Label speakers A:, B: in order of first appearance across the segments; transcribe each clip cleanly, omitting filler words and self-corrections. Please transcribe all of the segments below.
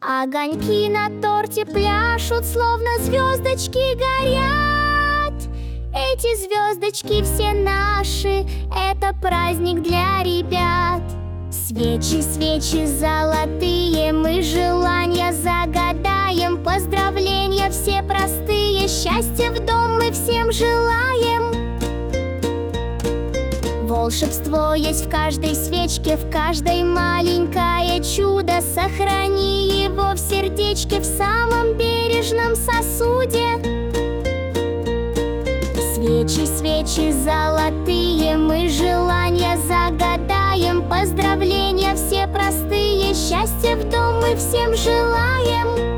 A: Огоньки на торте пляшут, словно звездочки горят. Эти звездочки все наши, это праздник для ребят. Свечи, свечи золотые, мы желания загадаем. Поздравления все простые, счастья в дом мы всем желаем. Волшебство есть в каждой свечке, в каждой маленькое чудо. Сохрани его в сердечке, в самом бережном сосуде. Свечи, свечи золотые, мы желания загадаем. Поздравления все простые, счастья в дом мы всем желаем.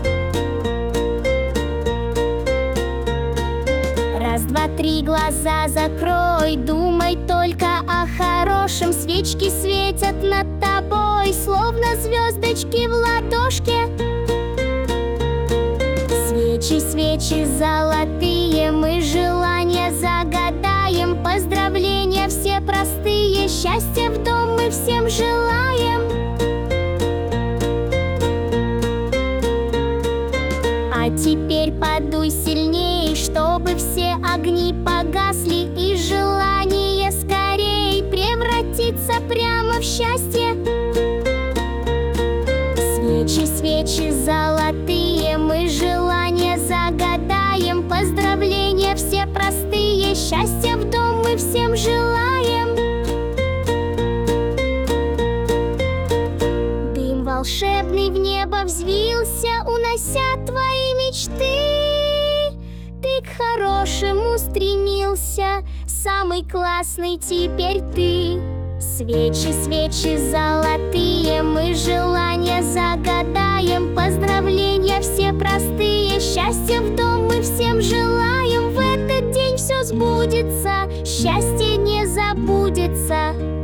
A: Раз, два, три, глаза закрой, думай только о хорошем. Свечки светят над тобой, словно звездочки в ладошке. Свечи, свечи золотые, мы желания загадаем. Поздравления все простые, счастья в дом мы всем желаем. А теперь подуй сильней, чтобы все огни погасли, и желание скорей превратиться прямо в счастье. Свечи, свечи золотые, мы желания загадаем. Поздравления все простые, счастья в дом мы всем желаем. Дым волшебный в небо взвился, унося твои мечты. Ты к хорошему стремился, самый классный теперь ты. Свечи, свечи золотые, мы желания загадаем. Поздравления все простые, счастья в дом мы всем желаем. В этот день все сбудется, счастье не забудется.